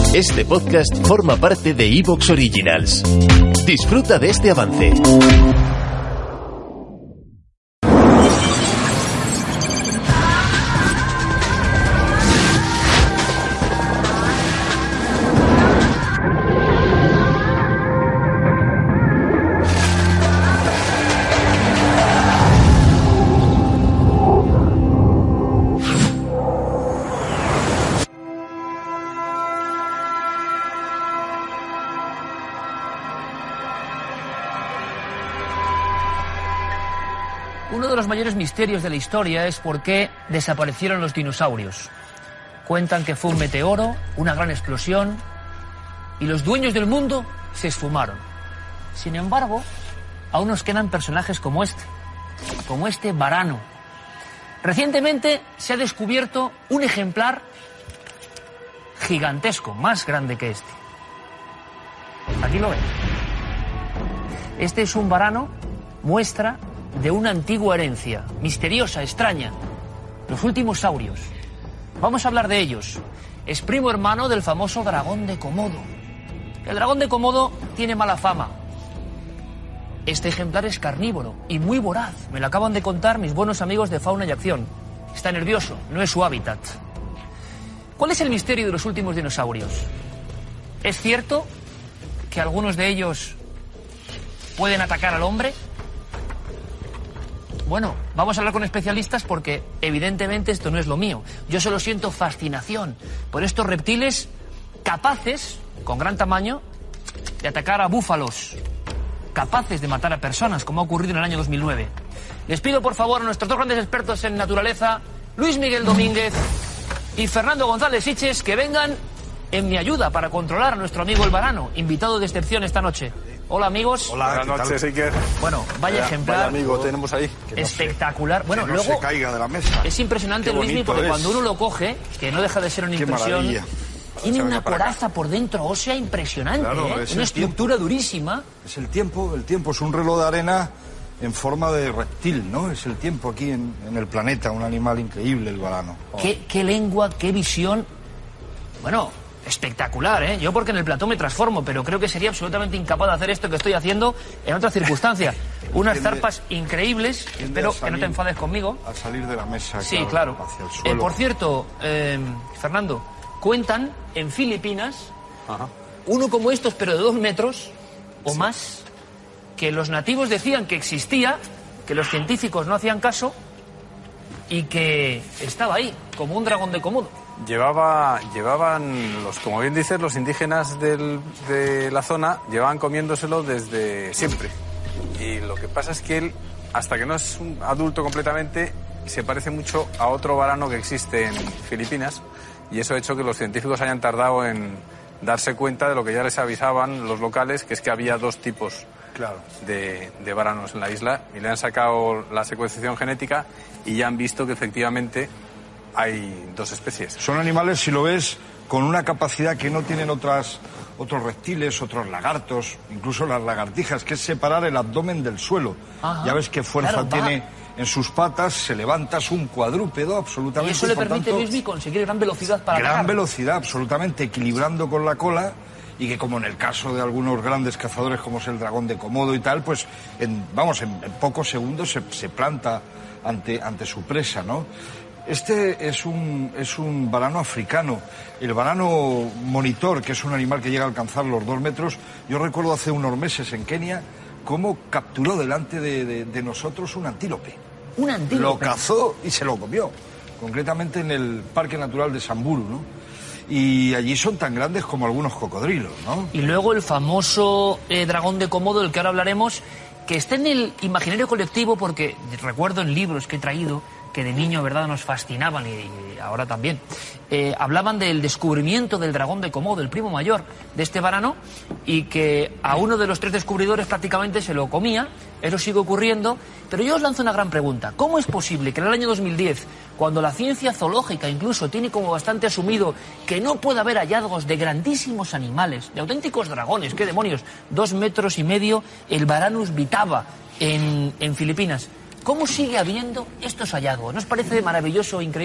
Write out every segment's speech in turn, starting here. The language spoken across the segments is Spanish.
Este podcast forma parte de Evox Originals. Disfruta de este avance. Uno de los mayores misterios de la historia es por qué desaparecieron los dinosaurios. Cuentan que fue un meteoro, una gran explosión, y los dueños del mundo se esfumaron. Sin embargo, aún nos quedan personajes como este varano. Recientemente se ha descubierto un ejemplar gigantesco, más grande que este. Aquí lo ven. Este es un varano, muestra de una antigua herencia, misteriosa, extraña, los últimos saurios. Vamos a hablar de ellos. Es primo hermano del famoso dragón de Komodo. El dragón de Komodo tiene mala fama. Este ejemplar es carnívoro y muy voraz. Me lo acaban de contar mis buenos amigos de Fauna y Acción. Está nervioso, no es su hábitat. ¿Cuál es el misterio de los últimos dinosaurios? ¿Es cierto que algunos de ellos pueden atacar al hombre? Bueno, vamos a hablar con especialistas porque evidentemente esto no es lo mío. Yo solo siento fascinación por estos reptiles capaces, con gran tamaño, de atacar a búfalos, capaces de matar a personas, como ha ocurrido en el año 2009. Les pido por favor a nuestros dos grandes expertos en naturaleza, Luis Miguel Domínguez y Fernando González Siches, que vengan en mi ayuda para controlar a nuestro amigo el varano, invitado de excepción esta noche. Hola amigos. Hola, buenas noches, Iker. Bueno, vaya ejemplar. Vaya amigo tenemos ahí. Espectacular. Bueno, que no luego se caiga de la mesa. Es impresionante, Luismi, porque cuando uno lo coge, que no deja de ser una impresión. Maravilla. Tiene una coraza por dentro ósea impresionante, claro, una estructura durísima. Es el tiempo es un reloj de arena en forma de reptil, ¿no? Es el tiempo aquí en el planeta, un animal increíble, el varano. Oh. Qué lengua, qué visión. Bueno, espectacular, ¿eh? Yo porque en el plató me transformo, pero creo que sería absolutamente incapaz de hacer esto que estoy haciendo en otras circunstancias. Unas zarpas increíbles, espero que no te enfades conmigo. Al salir de la mesa, sí, claro. Hacia el suelo. Por cierto, Fernando, cuentan en Filipinas, uno como estos, pero de 2 metros o más, que los nativos decían que existía, que los científicos no hacían caso y que estaba ahí, como un dragón de Komodo. Llevaban, como bien dices, los indígenas de la zona llevaban comiéndoselo desde siempre. Y lo que pasa es que él, hasta que no es un adulto completamente, se parece mucho a otro varano que existe en Filipinas, y eso ha hecho que los científicos hayan tardado en darse cuenta de lo que ya les avisaban los locales, que es que había 2 tipos de varanos en la isla, y le han sacado la secuenciación genética y ya han visto que efectivamente hay 2 especies. Son animales, si lo ves, con una capacidad que no tienen otros reptiles, otros lagartos, incluso las lagartijas, que es separar el abdomen del suelo. Ajá. Ya ves qué fuerza tiene en sus patas, se levanta, es un cuadrúpedo absolutamente. Y eso le permite, Luismi, conseguir gran velocidad para atacar. Gran velocidad, absolutamente, equilibrando con la cola, y que como en el caso de algunos grandes cazadores como es el dragón de Komodo y tal, pues en pocos segundos se planta ante su presa, ¿no? Este es un varano africano. El varano monitor, que es un animal que llega a alcanzar los 2 metros, yo recuerdo hace unos meses en Kenia cómo capturó delante de nosotros un antílope. ¿Un antílope? Lo cazó y se lo comió, concretamente en el Parque Natural de Samburu, ¿no? Y allí son tan grandes como algunos cocodrilos, ¿no? Y luego el famoso dragón de Komodo, del que ahora hablaremos, que está en el imaginario colectivo porque recuerdo en libros que he traído que de niño, ¿verdad?, nos fascinaban y ahora también. Hablaban del descubrimiento del dragón de Komodo, el primo mayor de este varano, y que a uno de los 3 descubridores prácticamente se lo comía. Eso sigue ocurriendo, pero yo os lanzo una gran pregunta. ¿Cómo es posible que en el año 2010, cuando la ciencia zoológica incluso tiene como bastante asumido que no puede haber hallazgos de grandísimos animales, de auténticos dragones, qué demonios, 2,5 metros, el Varanus vitava en Filipinas, ¿cómo sigue habiendo estos hallazgos? ¿No os parece maravilloso e increíble?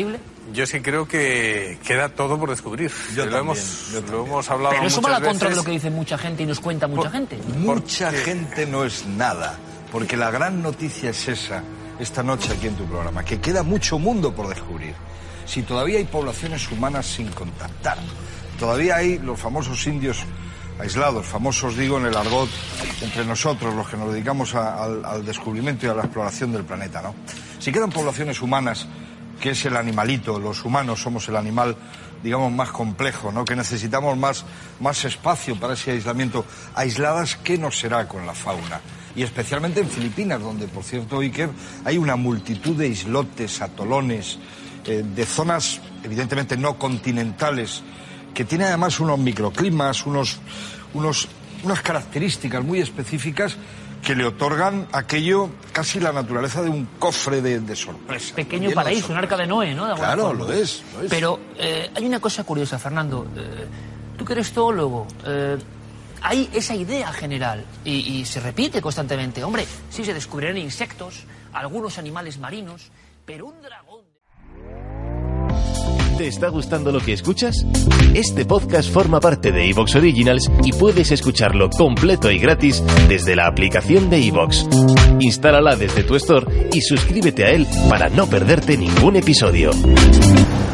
Yo sí creo que queda todo por descubrir. Lo hemos hablado Pero eso muchas va a la contra de veces. lo que dice mucha gente y nos cuenta mucha gente. Mucha gente no es nada, porque la gran noticia es esa, esta noche aquí en tu programa, que queda mucho mundo por descubrir. Si todavía hay poblaciones humanas sin contactar, todavía hay los famosos indios aislados, famosos digo en el argot entre nosotros, los que nos dedicamos al descubrimiento y a la exploración del planeta, ¿no? Si quedan poblaciones humanas, que es el animalito, los humanos somos el animal, digamos, más complejo, ¿no? Que necesitamos más espacio para ese aislamiento, aisladas, ¿qué nos será con la fauna? Y especialmente en Filipinas, donde, por cierto, Iker, hay una multitud de islotes, atolones, de zonas evidentemente no continentales, que tienen además unos microclimas, unas características muy específicas que le otorgan aquello, casi la naturaleza de un cofre de sorpresa. Pequeño paraíso, un arca de Noé, ¿no? De claro, forma. lo es. Pero hay una cosa curiosa, Fernando. Tú que eres zoólogo, hay esa idea general y se repite constantemente. Hombre, sí se descubrirán insectos, algunos animales marinos, pero un dragón... ¿Te está gustando lo que escuchas? Este podcast forma parte de Evox Originals y puedes escucharlo completo y gratis desde la aplicación de Evox. Instálala desde tu store y suscríbete a él para no perderte ningún episodio.